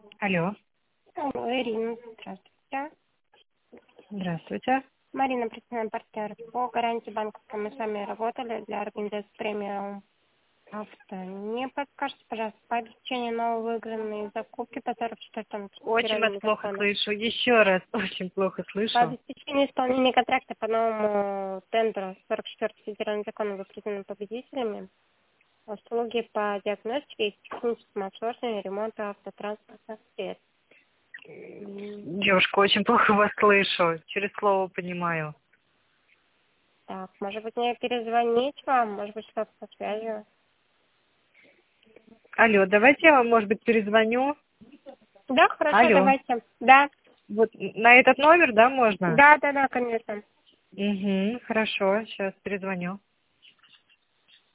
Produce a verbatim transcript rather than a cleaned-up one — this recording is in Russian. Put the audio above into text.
Алло. Алло, Ирина, здравствуйте. Здравствуйте. Марина, представляем партнер. По гарантии банковской мы с вами работали для организации премиум авто. Не подскажете, пожалуйста, по обеспечению нововыигранной закупки по сорок четвёртому Очень федеральному вас плохо закону. слышу. Еще раз. Очень плохо По слышу. обеспечению исполнения контракта по новому тендеру сорок четвёртому федеральному закону вы признаны победителями. Услуги по диагностике и техническому обслуживанию ремонта автотранспортных средств. Девушка, очень плохо вас слышу. Через слово понимаю. Так, может быть, мне перезвонить вам? Может быть, что-то со связью? Алло, давайте я вам, может быть, перезвоню. Да, хорошо, Алло. давайте. Да, Вот на этот номер, да, можно? да, да, да, конечно. Угу, хорошо. Сейчас перезвоню.